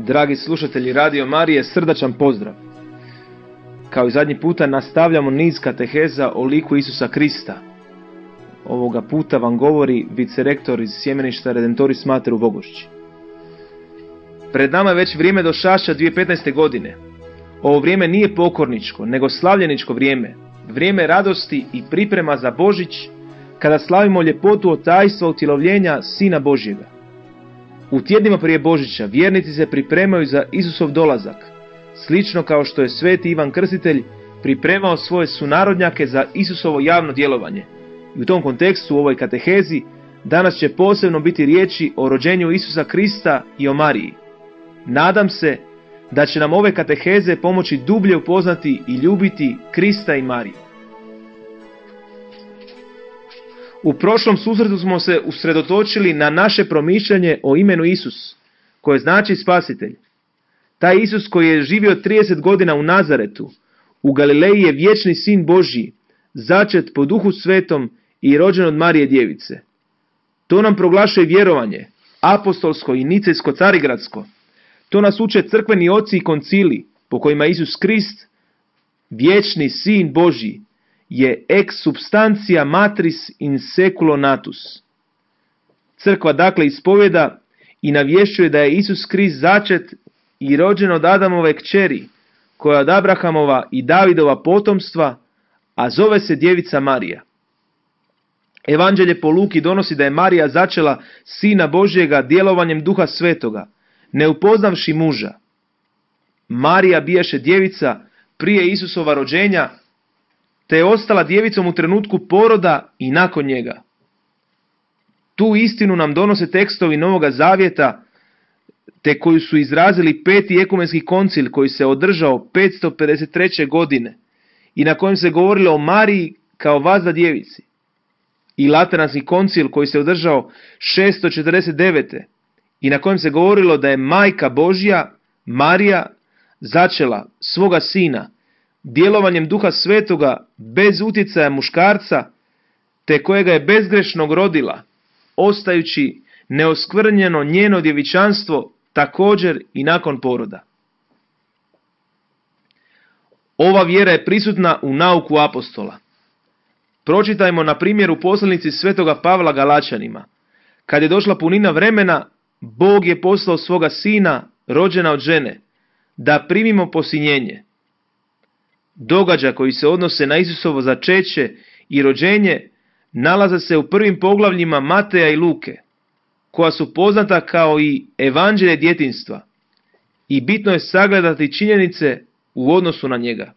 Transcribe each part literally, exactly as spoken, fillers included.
Dragi slušatelji Radio Marije, srdačan pozdrav. Kao i zadnji puta nastavljamo niz kateheza o liku Isusa Krista. Ovoga puta vam govori vicerektor iz sjemeništa Redemptoris Mater u Bogošći. Pred nama je već vrijeme došašća dvije tisuće petnaeste. godine. Ovo vrijeme nije pokorničko, nego slavljeničko vrijeme. Vrijeme radosti i priprema za Božić, kada slavimo ljepotu otajstva utjelovljenja Sina Božjega. U tjednima prije Božića vjernici se pripremaju za Isusov dolazak, slično kao što je sveti Ivan Krstitelj pripremao svoje sunarodnjake za Isusovo javno djelovanje. I u tom kontekstu u ovoj katehezi danas će posebno biti riječi o rođenju Isusa Krista i o Mariji. Nadam se da će nam ove kateheze pomoći dublje upoznati i ljubiti Krista i Mariju. U prošlom susretu smo se usredotočili na naše promišljanje o imenu Isus, koje znači spasitelj. Taj Isus koji je živio trideset godina u Nazaretu, u Galileji, je vječni sin Božji, začet po Duhu Svetom i rođen od Marije djevice. To nam proglašuje vjerovanje, apostolsko i nicejsko carigradsko. To nas uče crkveni oci i koncili, po kojima Isus Krist, vječni sin Božji, je ex substantia matris in seculo natus. Crkva dakle ispovjeda i navješćuje da je Isus Krist začet i rođen od Adamove kćeri, koja je od Abrahamova i Davidova potomstva, a zove se djevica Marija. Evanđelje po Luki donosi da je Marija začela Sina Božjega djelovanjem Duha Svetoga, ne upoznavši muža. Marija bijaše djevica prije Isusova rođenja, te je ostala djevicom u trenutku poroda i nakon njega. Tu istinu nam donose tekstovi Novoga Zavjeta, te koju su izrazili peti ekumenski koncil koji se održao petsto pedeset treće. godine i na kojem se govorilo o Mariji kao vazda djevici, i Lateranski koncil koji se održao šesto četrdeset devete. i na kojem se govorilo da je Majka Božja, Marija, začela svoga sina djelovanjem Duha Svetoga bez utjecaja muškarca, te kojega je bezgrešnog rodila, ostajući neoskvrnjeno njeno djevičanstvo također i nakon poroda. Ova vjera je prisutna u nauku apostola. Pročitajmo na primjeru poslanici svetoga Pavla Galačanima. Kad je došla punina vremena, Bog je poslao svoga sina, rođena od žene, da primimo posinjenje. Događaja koji se odnose na Isusovo začeće i rođenje nalaze se u prvim poglavljima Mateja i Luke, koja su poznata kao i evanđelje djetinjstva, i bitno je sagledati činjenice u odnosu na njega.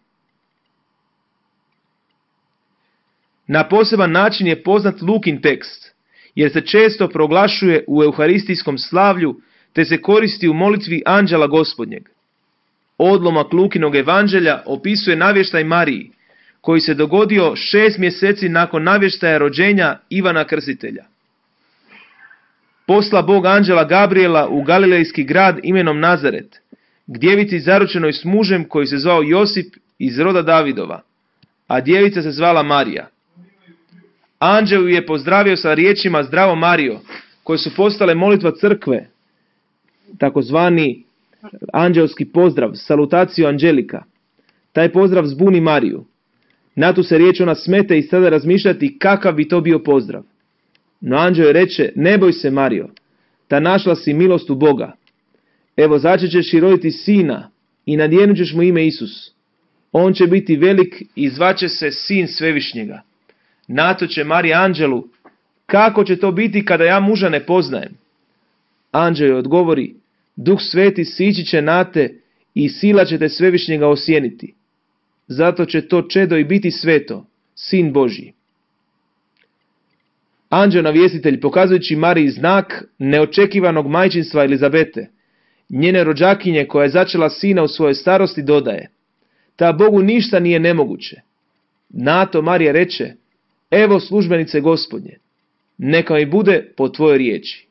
Na poseban način je poznat Lukin tekst, jer se često proglašuje u euharistijskom slavlju, te se koristi u molitvi Anđela Gospodnjeg. Odlomak Lukinog evanđelja opisuje navještaj Mariji, koji se dogodio šest mjeseci nakon navještaja rođenja Ivana Krstitelja. Posla Bog anđela Gabriela u galilejski grad imenom Nazaret, k djevici zaručenoj s mužem koji se zvao Josip iz roda Davidova, a djevica se zvala Marija. Anđel ju je pozdravio sa riječima Zdravo Marijo, koje su postale molitva crkve, takozvani anđelski pozdrav, salutaciju anđelika. Taj pozdrav zbuni Mariju. Na tu se riječ ona smete i sada razmišljati kakav bi to bio pozdrav. No anđel joj reče, ne boj se Marijo, ta našla si milost u Boga. Evo začet ćeš i roditi sina i nadjenut ćeš mu ime Isus. On će biti velik i zvaće se Sin Svevišnjega. Na to će Marija anđelu, kako će to biti kada ja muža ne poznajem? Anđel joj odgovori, Duh Sveti sići će na te i sila će te Svevišnjega osjeniti. Zato će to čedo i biti sveto, Sin Božji. Anđeo navjestitelj, pokazujući Mariji znak neočekivanog majčinstva Elizabete, njene rođakinje koja je začela sina u svojoj starosti, dodaje, ta Bogu ništa nije nemoguće. Na to Marija reče, evo službenice Gospodnje, neka mi bude po tvojoj riječi.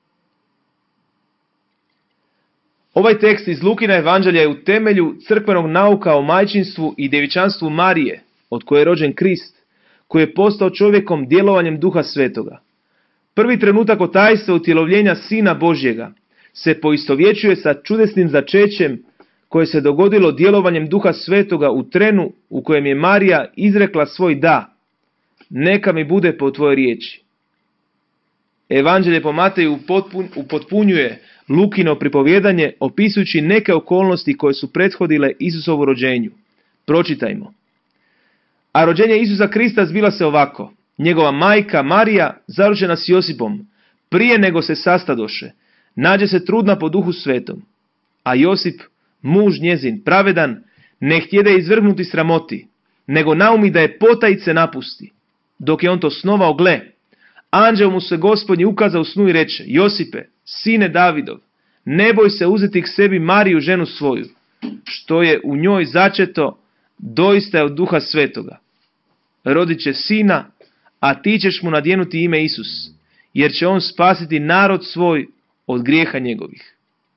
Ovaj tekst iz Lukina evanđelja je u temelju crkvenog nauka o majčinstvu i djevičanstvu Marije, od koje je rođen Krist, koji je postao čovjekom djelovanjem Duha Svetoga. Prvi trenutak otajstva utjelovljenja Sina Božjega se poistovjećuje sa čudesnim začećem koje se dogodilo djelovanjem Duha Svetoga u trenu u kojem je Marija izrekla svoj da. Neka mi bude po tvojoj riječi. Evanđelje po Mateju upotpunjuje Lukino pripovjedanje opisujući neke okolnosti koje su prethodile Isusovu rođenju. Pročitajmo. A rođenje Isusa Krista zbila se ovako. Njegova majka Marija, zaručena s Josipom, prije nego se sastadoše, nađe se trudna po Duhu Svetom. A Josip, muž njezin, pravedan, ne htjede izvrgnuti sramoti, nego naumi da je potajice napusti. Dok je on to snovao, gle, anđeo mu se Gospodnji ukaza u snu i reče: Josipe, sine Davidov, ne boj se uzeti k sebi Mariju, ženu svoju, što je u njoj začeto, doista je od Duha Svetoga. Rodit će sina, a ti ćeš mu nadjenuti ime Isus, jer će on spasiti narod svoj od grijeha njegovih.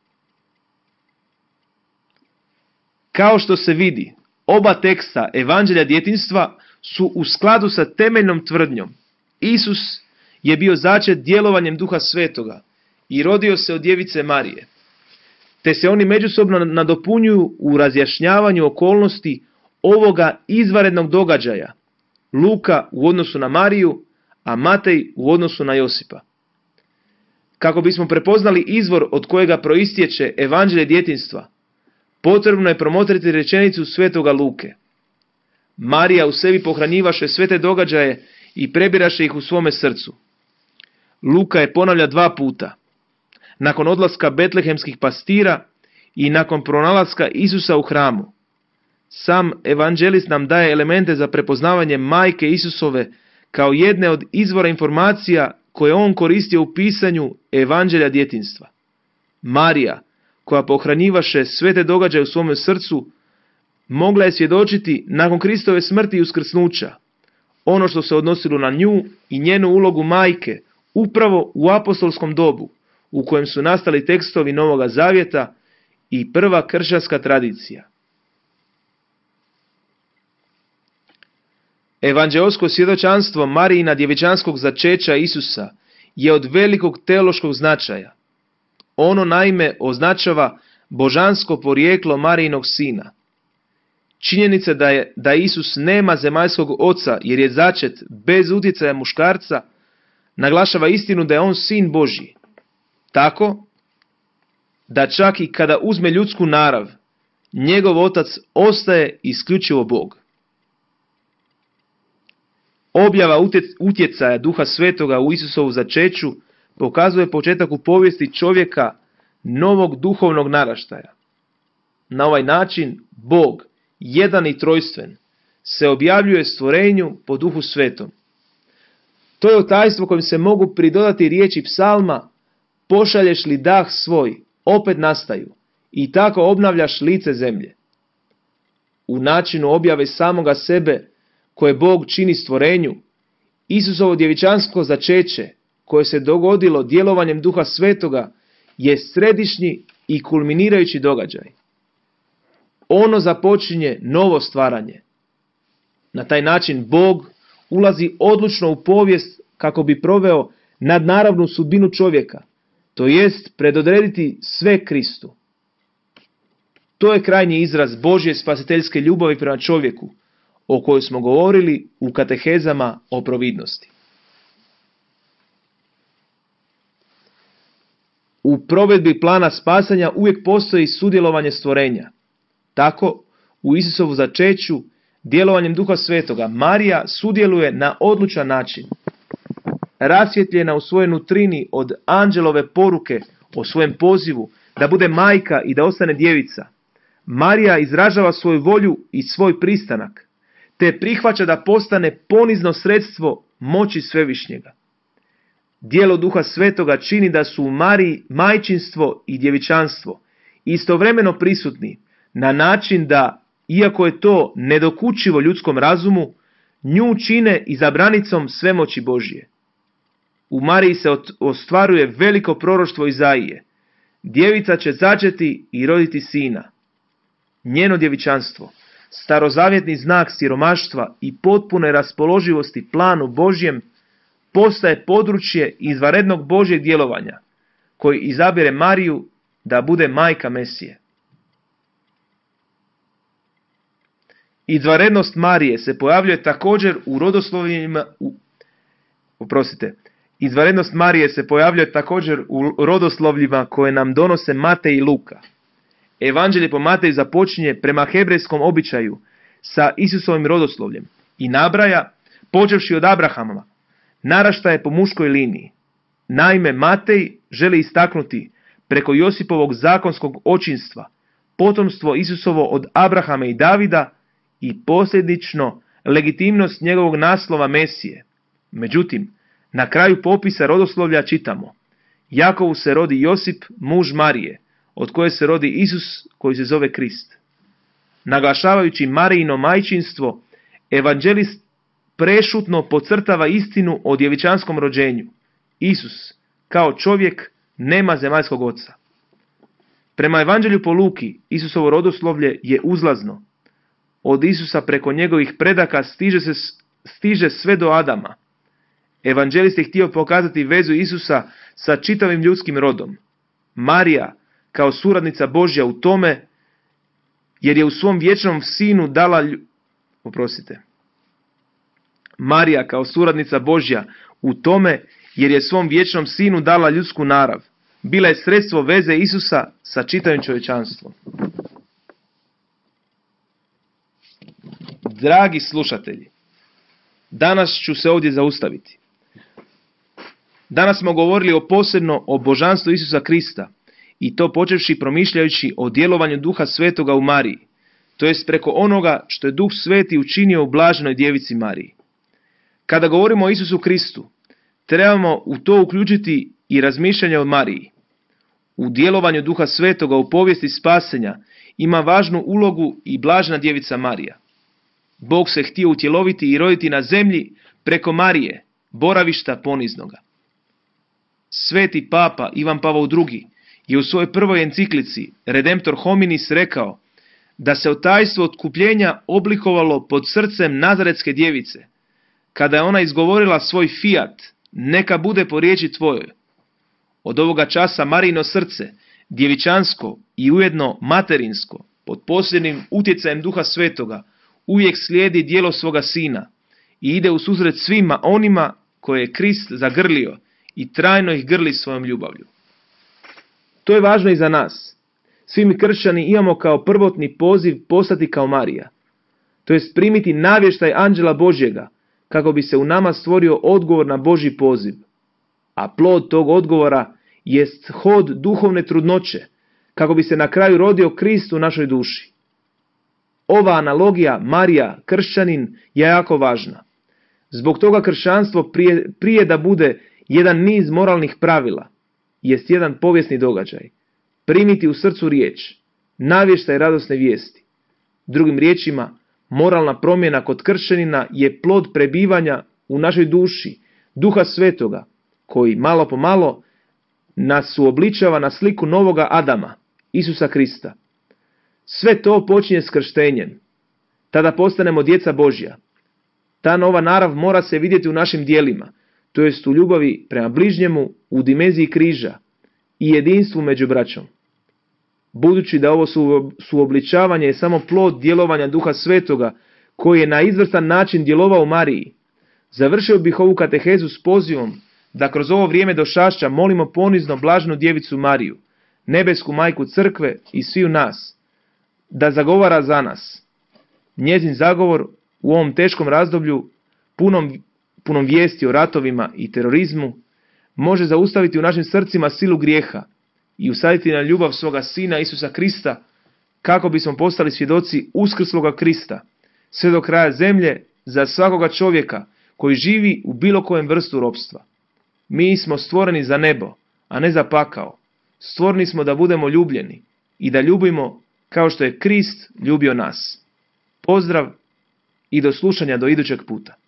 Kao što se vidi, oba teksta Evanđelja djetinjstva su u skladu sa temeljnom tvrdnjom. Isus je bio začet djelovanjem Duha Svetoga i rodio se od djevice Marije, te se oni međusobno nadopunjuju u razjašnjavanju okolnosti ovoga izvanrednog događaja. Luka u odnosu na Mariju, a Matej u odnosu na Josipa. Kako bismo prepoznali izvor od kojega proistječe Evanđelje djetinjstva, potrebno je promotriti rečenicu svetoga Luke. Marija u sebi pohranjivaše sve te događaje i prebiraše ih u svome srcu. Luka je ponavlja dva puta. Nakon odlaska betlehemskih pastira i nakon pronalaska Isusa u hramu. Sam evanđelist nam daje elemente za prepoznavanje majke Isusove kao jedne od izvora informacija koje on koristio u pisanju Evanđelja djetinjstva. Marija, koja pohranjivaše sve te događaje u svome srcu, mogla je svjedočiti nakon Kristove smrti i uskrsnuća ono što se odnosilo na nju i njenu ulogu majke upravo u apostolskom dobu u kojem su nastali tekstovi Novoga Zavjeta i prva kršćanska tradicija. Evanđeosko svjedočanstvo Marijina djevičanskog začeća Isusa je od velikog teološkog značaja. Ono naime označava božansko porijeklo Marijinog sina. Činjenica da je da Isus nema zemaljskog oca jer je začet bez utjecaja muškarca naglašava istinu da je on sin Božji. Tako da čak i kada uzme ljudsku narav, njegov otac ostaje isključivo Bog. Objava utjecaja Duha Svetoga u Isusovu začeću pokazuje početak u povijesti čovjeka novog duhovnog naraštaja. Na ovaj način Bog, jedan i trojstven, se objavljuje stvorenju po Duhu Svetom. To je tajstvo kojim se mogu pridodati riječi psalma: pošalješ li dah svoj, opet nastaju, i tako obnavljaš lice zemlje. U načinu objave samoga sebe koje Bog čini stvorenju, Isusovo djevičansko začeće, koje se dogodilo djelovanjem Duha Svetoga, je središnji i kulminirajući događaj. Ono započinje novo stvaranje. Na taj način Bog ulazi odlučno u povijest kako bi proveo nadnaravnu sudbinu čovjeka, to jest predodrediti sve Kristu. To je krajnji izraz Božje spasiteljske ljubavi prema čovjeku, o kojoj smo govorili u katehezama o providnosti. U provedbi plana spasanja uvijek postoji sudjelovanje stvorenja. Tako, u Isusovu začeću, djelovanjem Duha Svetoga, Marija sudjeluje na odlučan način. Rasvjetljena u svojoj nutrini od anđelove poruke o svojem pozivu da bude majka i da ostane djevica, Marija izražava svoju volju i svoj pristanak, te prihvaća da postane ponizno sredstvo moći Svevišnjega. Djelo Duha Svetoga čini da su u Mariji majčinstvo i djevičanstvo istovremeno prisutni na način da, iako je to nedokučivo ljudskom razumu, nju čine izabranicom svemoći Božje. U Mariji se ostvaruje veliko proroštvo Izaije. Djevica će začeti i roditi sina. Njeno djevičanstvo, starozavjetni znak siromaštva i potpune raspoloživosti planu Božjem, postaje područje izvanrednog Božjeg djelovanja, koji izabire Mariju da bude majka Mesije. Izvanrednost Marije se pojavljuje također u rodoslovljima, u, oprostite, izvanrednost Marije se pojavljuje također u rodoslovljima koje nam donose Matej i Luka. Evanđelje po Mateju započinje prema hebrejskom običaju sa Isusovim rodoslovljem i nabraja, počevši od Abrahama, naraštaje po muškoj liniji. Naime, Matej želi istaknuti preko Josipovog zakonskog očinstva potomstvo Isusovo od Abrahama i Davida i posljedično legitimnost njegovog naslova Mesije. Međutim, na kraju popisa rodoslovlja čitamo: Jakovu se rodi Josip, muž Marije, od koje se rodi Isus koji se zove Krist. Naglašavajući Marijino majčinstvo, evanđelist prešutno podcrtava istinu o djevičanskom rođenju. Isus, kao čovjek, nema zemaljskog oca. Prema evanđelju po Luki, Isusovo rodoslovlje je uzlazno. Od Isusa preko njegovih predaka stiže, se, stiže sve do Adama. Evanđelist je htio pokazati vezu Isusa sa čitavim ljudskim rodom. Marija, kao suradnica Božja u tome, jer je u svom vječnom sinu dala... Lju... Oprostite. Marija, kao suradnica Božja u tome, jer je svom vječnom sinu dala ljudsku narav. Bila je sredstvo veze Isusa sa čitavim čovječanstvom. Dragi slušatelji, danas ću se ovdje zaustaviti. Danas smo govorili o posebno o božanstvu Isusa Krista, i to počevši promišljajući o djelovanju Duha Svetoga u Mariji, to jest preko onoga što je Duh Sveti učinio u blaženoj djevici Mariji. Kada govorimo o Isusu Kristu, trebamo u to uključiti i razmišljanje o Mariji. U djelovanju Duha Svetoga u povijesti spasenja ima važnu ulogu i blažena djevica Marija. Bog se htio utjeloviti i roditi na zemlji preko Marije, boravišta poniznoga. Sveti papa Ivan Pavao drugi je u svojoj prvoj enciklici Redemptor hominis rekao da se tajstvo otkupljenja oblikovalo pod srcem Nazaretske djevice, kada je ona izgovorila svoj fiat, neka bude po riječi tvojoj. Od ovoga časa Marijino srce, djevičansko i ujedno materinsko, pod posljednim utjecajem Duha Svetoga, uvijek slijedi djelo svoga sina i ide u susret svima onima koje je Krist zagrlio i trajno ih grli svojom ljubavlju. To je važno i za nas. Svi mi kršćani imamo kao prvotni poziv postati kao Marija, to jest primiti navještaj anđela Božjega, kako bi se u nama stvorio odgovor na Božji poziv. A plod tog odgovora jest hod duhovne trudnoće, kako bi se na kraju rodio Krist u našoj duši. Ova analogija Marija, kršćanin, je jako važna. Zbog toga kršćanstvo prije, prije da bude jedan niz moralnih pravila, jest jedan povijesni događaj. Primiti u srcu riječ, navještaj radosne vijesti. Drugim riječima, moralna promjena kod kršćanina je plod prebivanja u našoj duši Duha Svetoga, koji malo po malo nas uobličava na sliku novoga Adama, Isusa Krista. Sve to počinje s krštenjem. Tada postanemo djeca Božja. Ta nova narav mora se vidjeti u našim djelima, to jest u ljubavi prema bližnjemu, u dimenziji križa i jedinstvu među braćom. Budući da ovo su, suobličavanje je samo plod djelovanja Duha Svetoga, koji je na izvrstan način djelovao u Mariji, završio bih ovu katehezu s pozivom da kroz ovo vrijeme došašća molimo ponizno blaženu djevicu Mariju, nebesku majku crkve i sviju nas, da zagovara za nas. Njezin zagovor u ovom teškom razdoblju, punom, punom vijesti o ratovima i terorizmu, može zaustaviti u našim srcima silu grijeha i usaditi na ljubav svoga Sina Isusa Krista, kako bismo postali svjedoci uskrsloga Krista, sve do kraja zemlje za svakoga čovjeka koji živi u bilo kojem vrstu ropstva. Mi smo stvoreni za nebo, a ne za pakao. Stvoreni smo da budemo ljubljeni i da ljubimo kao što je Krist ljubio nas. Pozdrav i do slušanja do idućeg puta.